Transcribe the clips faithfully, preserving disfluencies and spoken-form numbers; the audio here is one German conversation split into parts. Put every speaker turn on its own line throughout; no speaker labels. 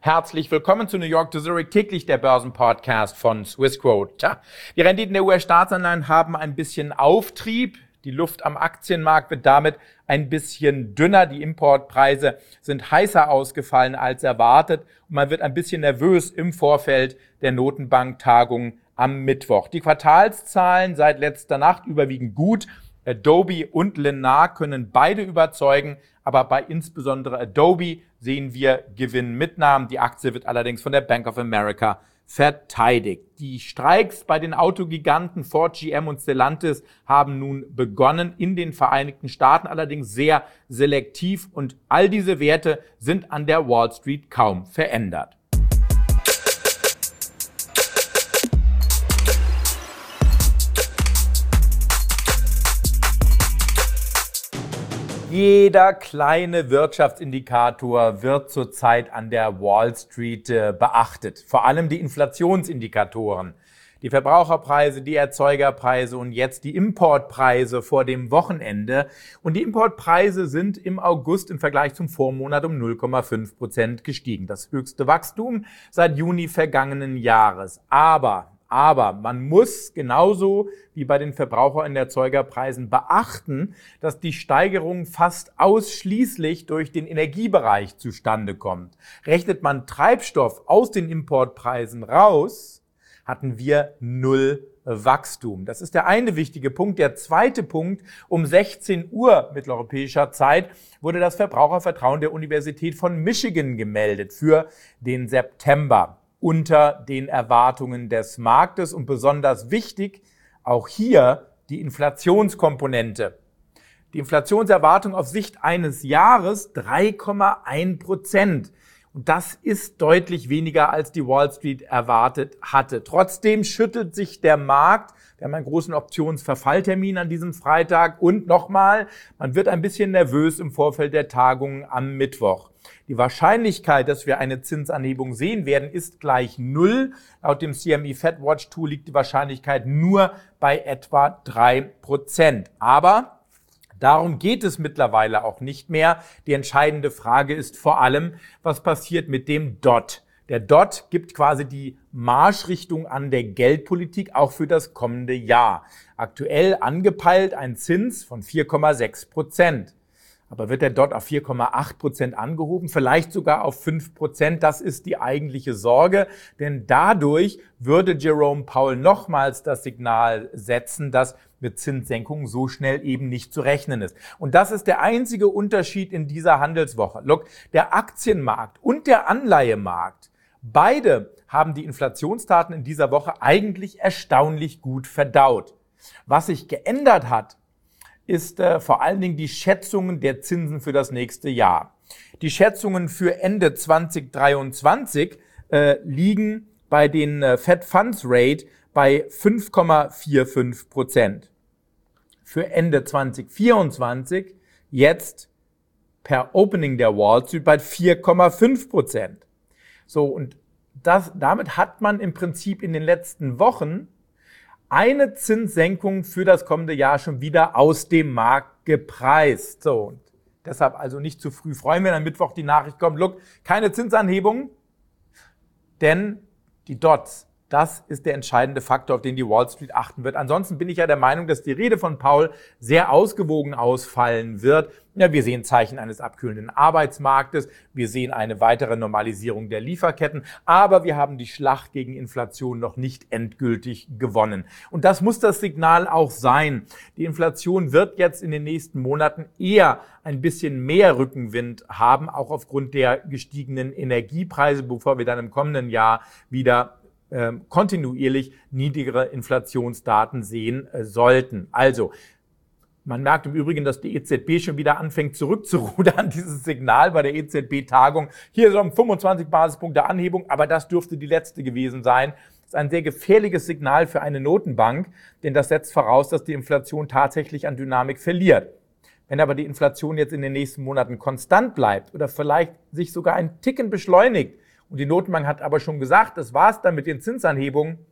Herzlich willkommen zu New York to Zurich, täglich der Börsenpodcast von Swissquote. Tja, die Renditen der U S-Staatsanleihen haben ein bisschen Auftrieb. Die Luft am Aktienmarkt wird damit ein bisschen dünner. Die Importpreise sind heißer ausgefallen als erwartet. Und man wird ein bisschen nervös im Vorfeld der Notenbanktagung am Mittwoch. Die Quartalszahlen seit letzter Nacht überwiegend gut. Adobe und Lennar können beide überzeugen, aber bei insbesondere Adobe sehen wir Gewinnmitnahmen. Die Aktie wird allerdings von der Bank of America verteidigt. Die Streiks bei den Autogiganten Ford, G M und Stellantis haben nun begonnen in den Vereinigten Staaten, allerdings sehr selektiv, und all diese Werte sind an der Wall Street kaum verändert. Jeder kleine Wirtschaftsindikator wird zurzeit an der Wall Street äh, beachtet. Vor allem die Inflationsindikatoren, die Verbraucherpreise, die Erzeugerpreise und jetzt die Importpreise vor dem Wochenende. Und die Importpreise sind im August im Vergleich zum Vormonat um null Komma fünf Prozent gestiegen. Das höchste Wachstum seit Juni vergangenen Jahres. Aber Aber man muss genauso wie bei den Verbraucher- und Erzeugerpreisen beachten, dass die Steigerung fast ausschließlich durch den Energiebereich zustande kommt. Rechnet man Treibstoff aus den Importpreisen raus, hatten wir null Wachstum. Das ist der eine wichtige Punkt. Der zweite Punkt: um sechzehn Uhr mitteleuropäischer Zeit wurde das Verbrauchervertrauen der Universität von Michigan gemeldet für den September. Unter den Erwartungen des Marktes und besonders wichtig, auch hier die Inflationskomponente. Die Inflationserwartung auf Sicht eines Jahres drei Komma eins Prozent. Und das ist deutlich weniger, als die Wall Street erwartet hatte. Trotzdem schüttelt sich der Markt. Wir haben einen großen Optionsverfalltermin an diesem Freitag. Und nochmal, man wird ein bisschen nervös im Vorfeld der Tagung am Mittwoch. Die Wahrscheinlichkeit, dass wir eine Zinsanhebung sehen werden, ist gleich null. Laut dem C M E Fed Watch Tool liegt die Wahrscheinlichkeit nur bei etwa drei Prozent. Aber darum geht es mittlerweile auch nicht mehr. Die entscheidende Frage ist vor allem, was passiert mit dem D O T. Der D O T gibt quasi die Marschrichtung an der Geldpolitik auch für das kommende Jahr. Aktuell angepeilt ein Zins von vier Komma sechs Prozent. Aber wird der D O T auf vier Komma acht Prozent angehoben, vielleicht sogar auf fünf Prozent? Das ist die eigentliche Sorge, denn dadurch würde Jerome Powell nochmals das Signal setzen, dass mit Zinssenkungen so schnell eben nicht zu rechnen ist. Und das ist der einzige Unterschied in dieser Handelswoche. Look, der Aktienmarkt und der Anleihemarkt, beide haben die Inflationsdaten in dieser Woche eigentlich erstaunlich gut verdaut. Was sich geändert hat, ist äh, vor allen Dingen die Schätzungen der Zinsen für das nächste Jahr. Die Schätzungen für Ende zwanzig dreiundzwanzig äh, liegen bei den äh, Fed Funds Rate bei fünf Komma fünfundvierzig Prozent. Für Ende zwanzig vierundzwanzig jetzt per Opening der Wall Street bei vier Komma fünf Prozent. So, und das, damit hat man im Prinzip in den letzten Wochen eine Zinssenkung für das kommende Jahr schon wieder aus dem Markt gepreist. So, und deshalb also nicht zu früh freuen, wenn am Mittwoch die Nachricht kommt, look, keine Zinsanhebung, denn die D O Ts, das ist der entscheidende Faktor, auf den die Wall Street achten wird. Ansonsten bin ich ja der Meinung, dass die Rede von Powell sehr ausgewogen ausfallen wird. Ja, wir sehen Zeichen eines abkühlenden Arbeitsmarktes, wir sehen eine weitere Normalisierung der Lieferketten, aber wir haben die Schlacht gegen Inflation noch nicht endgültig gewonnen. Und das muss das Signal auch sein. Die Inflation wird jetzt in den nächsten Monaten eher ein bisschen mehr Rückenwind haben, auch aufgrund der gestiegenen Energiepreise, bevor wir dann im kommenden Jahr wieder Ähm, kontinuierlich niedrigere Inflationsdaten sehen äh, sollten. Also, man merkt im Übrigen, dass die E Z B schon wieder anfängt zurückzurudern, dieses Signal bei der E Z B-Tagung. Hier sind fünfundzwanzig Basispunkte Anhebung, aber das dürfte die letzte gewesen sein. Das ist ein sehr gefährliches Signal für eine Notenbank, denn das setzt voraus, dass die Inflation tatsächlich an Dynamik verliert. Wenn aber die Inflation jetzt in den nächsten Monaten konstant bleibt oder vielleicht sich sogar ein Ticken beschleunigt, und die Notenbank hat aber schon gesagt, das war's dann mit den Zinsanhebungen,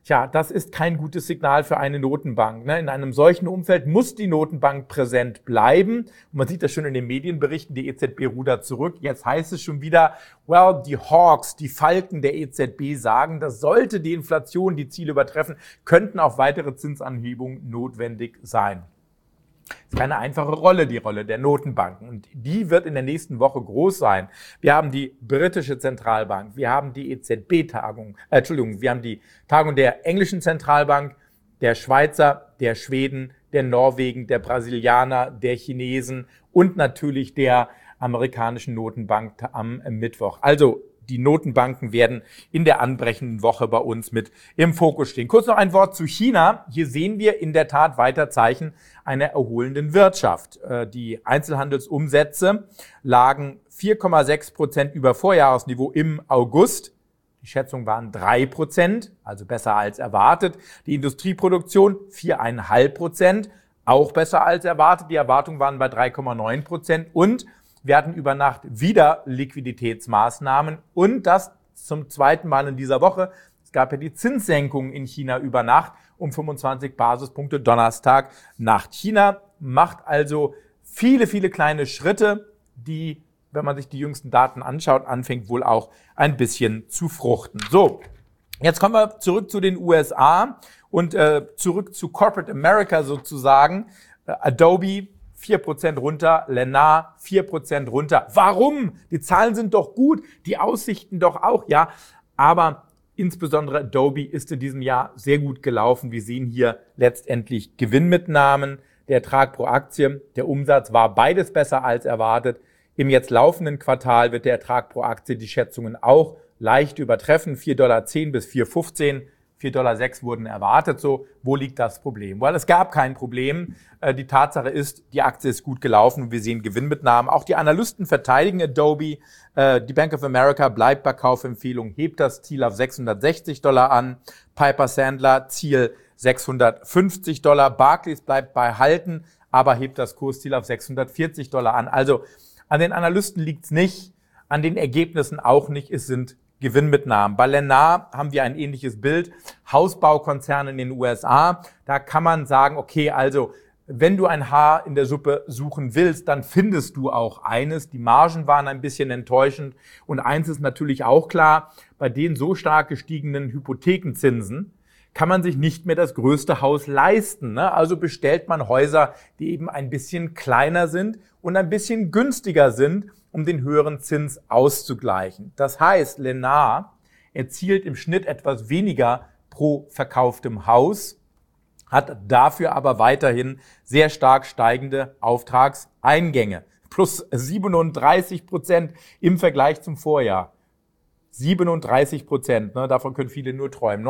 Tja, das ist kein gutes Signal für eine Notenbank. In einem solchen Umfeld muss die Notenbank präsent bleiben. Und man sieht das schon in den Medienberichten, die E Z B rudert zurück. Jetzt heißt es schon wieder, well, die Hawks, die Falken der E Z B sagen, das sollte die Inflation die Ziele übertreffen, könnten auch weitere Zinsanhebungen notwendig sein. Das ist keine einfache Rolle, die Rolle der Notenbanken. Und die wird in der nächsten Woche groß sein. Wir haben die britische Zentralbank, wir haben die E Z B-Tagung, äh, Entschuldigung, wir haben die Tagung der englischen Zentralbank, der Schweizer, der Schweden, der Norwegen, der Brasilianer, der Chinesen und natürlich der amerikanischen Notenbank am Mittwoch. Also die Notenbanken werden in der anbrechenden Woche bei uns mit im Fokus stehen. Kurz noch ein Wort zu China. Hier sehen wir in der Tat weiter Zeichen einer erholenden Wirtschaft. Die Einzelhandelsumsätze lagen vier Komma sechs Prozent über Vorjahresniveau im August. Die Schätzungen waren drei Prozent, also besser als erwartet. Die Industrieproduktion vier Komma fünf Prozent, auch besser als erwartet. Die Erwartungen waren bei drei Komma neun Prozent und wir hatten über Nacht wieder Liquiditätsmaßnahmen und das zum zweiten Mal in dieser Woche. Es gab ja die Zinssenkung in China über Nacht um fünfundzwanzig Basispunkte Donnerstag Nacht. China macht also viele, viele kleine Schritte, die, wenn man sich die jüngsten Daten anschaut, anfängt wohl auch ein bisschen zu fruchten. So, jetzt kommen wir zurück zu den U S A und äh, zurück zu Corporate America sozusagen. Äh, Adobe vier Prozent runter, Lennar vier Prozent runter. Warum? Die Zahlen sind doch gut, die Aussichten doch auch, ja. Aber insbesondere Adobe ist in diesem Jahr sehr gut gelaufen. Wir sehen hier letztendlich Gewinnmitnahmen, der Ertrag pro Aktie, der Umsatz war beides besser als erwartet. Im jetzt laufenden Quartal wird der Ertrag pro Aktie die Schätzungen auch leicht übertreffen, vier Komma zehn Dollar bis vier Komma fünfzehn. vier Komma sechs Dollar wurden erwartet. So, wo liegt das Problem? Weil es gab kein Problem. Die Tatsache ist, die Aktie ist gut gelaufen. Wir sehen Gewinnmitnahmen. Auch die Analysten verteidigen Adobe. Die Bank of America bleibt bei Kaufempfehlung, hebt das Ziel auf sechshundertsechzig Dollar an. Piper Sandler Ziel sechshundertfünfzig Dollar. Barclays bleibt bei Halten, aber hebt das Kursziel auf sechshundertvierzig Dollar an. Also an den Analysten liegt es nicht, an den Ergebnissen auch nicht. Es sind Gewinnmitnahmen. Bei Lennar haben wir ein ähnliches Bild. Hausbaukonzerne in den U S A. Da kann man sagen, okay, also wenn du ein Haar in der Suppe suchen willst, dann findest du auch eines. Die Margen waren ein bisschen enttäuschend. Und eins ist natürlich auch klar, bei den so stark gestiegenen Hypothekenzinsen kann man sich nicht mehr das größte Haus leisten. Ne? Also bestellt man Häuser, die eben ein bisschen kleiner sind und ein bisschen günstiger sind, um den höheren Zins auszugleichen. Das heißt, Lennar erzielt im Schnitt etwas weniger pro verkauftem Haus, hat dafür aber weiterhin sehr stark steigende Auftragseingänge. Plus siebenunddreißig Prozent im Vergleich zum Vorjahr. siebenunddreißig Prozent, ne, davon können viele nur träumen.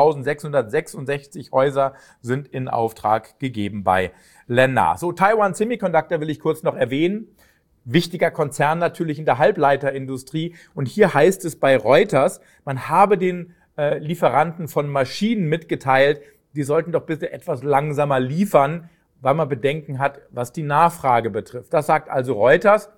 neunzehntausendsechshundertsechsundsechzig Häuser sind in Auftrag gegeben bei Lennar. So, Taiwan Semiconductor will ich kurz noch erwähnen. Wichtiger Konzern natürlich in der Halbleiterindustrie. Und hier heißt es bei Reuters, man habe den äh, Lieferanten von Maschinen mitgeteilt, die sollten doch bitte etwas langsamer liefern, weil man Bedenken hat, was die Nachfrage betrifft. Das sagt also Reuters.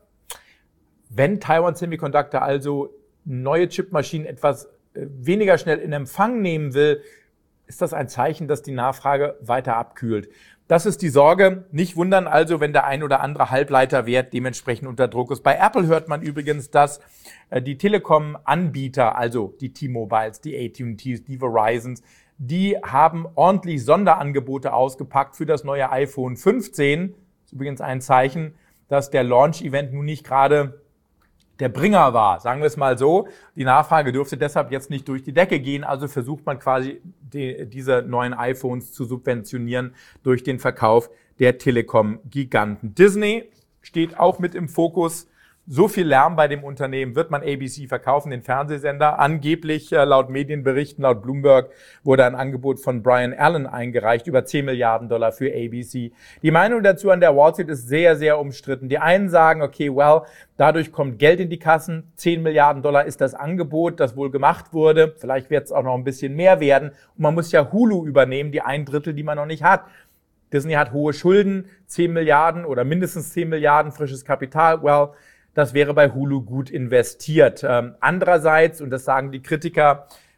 Wenn Taiwan Semiconductor also neue Chipmaschinen etwas äh, weniger schnell in Empfang nehmen will, ist das ein Zeichen, dass die Nachfrage weiter abkühlt. Das ist die Sorge. Nicht wundern also, wenn der ein oder andere Halbleiterwert dementsprechend unter Druck ist. Bei Apple hört man übrigens, dass die Telekom-Anbieter, also die T-Mobiles, die A T und Ts, die Verizons, die haben ordentlich Sonderangebote ausgepackt für das neue iPhone fünfzehn. Das ist übrigens ein Zeichen, dass der Launch-Event nun nicht gerade der Bringer war, sagen wir es mal so. Die Nachfrage dürfte deshalb jetzt nicht durch die Decke gehen, also versucht man quasi die, diese neuen iPhones zu subventionieren durch den Verkauf der Telekom-Giganten. Disney steht auch mit im Fokus. So viel Lärm bei dem Unternehmen, wird man A B C verkaufen, den Fernsehsender. Angeblich, laut Medienberichten, laut Bloomberg, wurde ein Angebot von Brian Allen eingereicht, über zehn Milliarden Dollar für A B C. Die Meinung dazu an der Wall Street ist sehr, sehr umstritten. Die einen sagen, okay, well, dadurch kommt Geld in die Kassen. zehn Milliarden Dollar ist das Angebot, das wohl gemacht wurde. Vielleicht wird es auch noch ein bisschen mehr werden. Und man muss ja Hulu übernehmen, die ein Drittel, die man noch nicht hat. Disney hat hohe Schulden, zehn Milliarden oder mindestens zehn Milliarden frisches Kapital. Well, das wäre bei Hulu gut investiert. Ähm, andererseits, und das sagen die Kritiker,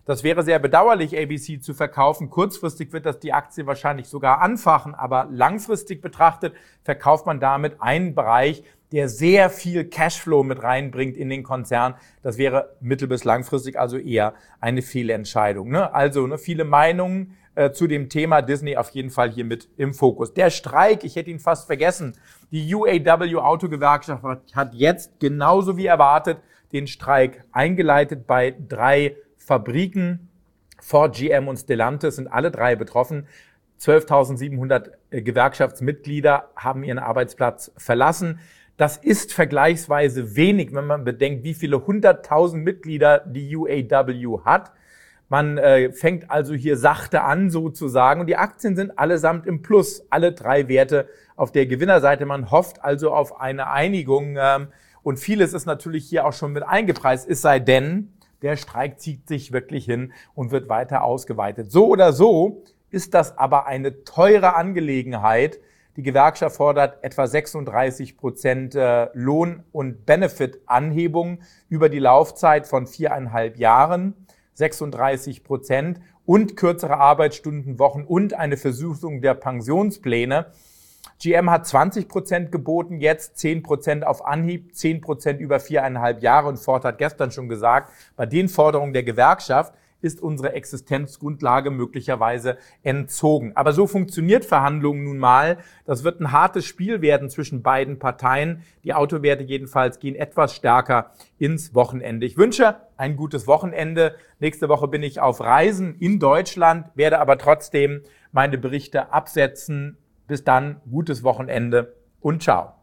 Das wäre sehr bedauerlich, A B C zu verkaufen. Kurzfristig wird das die Aktie wahrscheinlich sogar anfachen, aber langfristig betrachtet verkauft man damit einen Bereich, der sehr viel Cashflow mit reinbringt in den Konzern. Das wäre mittel- bis langfristig also eher eine Fehlentscheidung. Ne? Also ne, viele Meinungen äh, zu dem Thema Disney auf jeden Fall hier mit im Fokus. Der Streik, ich hätte ihn fast vergessen. Die U A W Autogewerkschaft hat jetzt genauso wie erwartet den Streik eingeleitet bei drei Fabriken. Ford, G M und Stellantis sind alle drei betroffen. zwölftausendsiebenhundert Gewerkschaftsmitglieder haben ihren Arbeitsplatz verlassen. Das ist vergleichsweise wenig, wenn man bedenkt, wie viele hunderttausend Mitglieder die U A W hat. Man äh, fängt also hier sachte an sozusagen und die Aktien sind allesamt im Plus, alle drei Werte auf der Gewinnerseite. Man hofft also auf eine Einigung ähm, und vieles ist natürlich hier auch schon mit eingepreist, es sei denn, der Streik zieht sich wirklich hin und wird weiter ausgeweitet. So oder so ist das aber eine teure Angelegenheit. Die Gewerkschaft fordert etwa sechsunddreißig Prozent Lohn- und Benefit-Anhebung über die Laufzeit von viereinhalb Jahren, sechsunddreißig Prozent und kürzere Arbeitsstundenwochen und eine Versuchung der Pensionspläne. G M hat zwanzig Prozent geboten, jetzt zehn Prozent auf Anhieb, zehn Prozent über viereinhalb Jahre. Und Ford hat gestern schon gesagt, bei den Forderungen der Gewerkschaft ist unsere Existenzgrundlage möglicherweise entzogen. Aber so funktioniert Verhandlungen nun mal. Das wird ein hartes Spiel werden zwischen beiden Parteien. Die Autowerte jedenfalls gehen etwas stärker ins Wochenende. Ich wünsche ein gutes Wochenende. Nächste Woche bin ich auf Reisen in Deutschland, werde aber trotzdem meine Berichte absetzen. Bis dann, gutes Wochenende und ciao.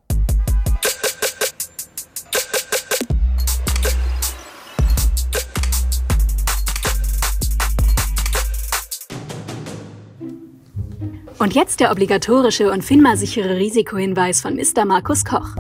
Und jetzt der obligatorische und FINMA-sichere Risikohinweis von Mister Markus Koch.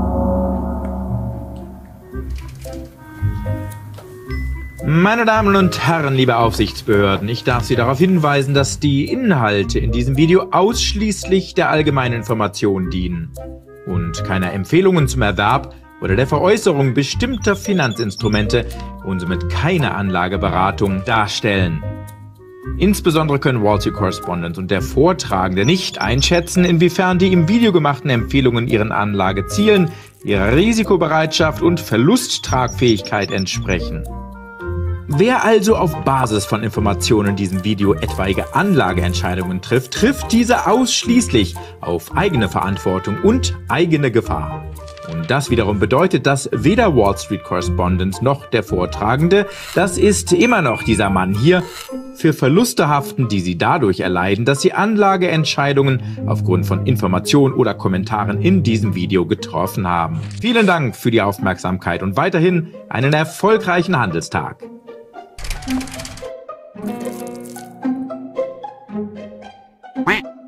Meine Damen und Herren, liebe Aufsichtsbehörden, ich darf Sie darauf hinweisen, dass die Inhalte in diesem Video ausschließlich der allgemeinen Information dienen und keine Empfehlungen zum Erwerb oder der Veräußerung bestimmter Finanzinstrumente und somit keine Anlageberatung darstellen. Insbesondere können Wall Street Correspondent und der Vortragende nicht einschätzen, inwiefern die im Video gemachten Empfehlungen ihren Anlagezielen, ihrer Risikobereitschaft und Verlusttragfähigkeit entsprechen. Wer also auf Basis von Informationen in diesem Video etwaige Anlageentscheidungen trifft, trifft diese ausschließlich auf eigene Verantwortung und eigene Gefahr. Und das wiederum bedeutet, dass weder Wall Street Correspondent noch der Vortragende, das ist immer noch dieser Mann hier, für Verluste haften, die sie dadurch erleiden, dass sie Anlageentscheidungen aufgrund von Informationen oder Kommentaren in diesem Video getroffen haben. Vielen Dank für die Aufmerksamkeit und weiterhin einen erfolgreichen Handelstag.
Quack.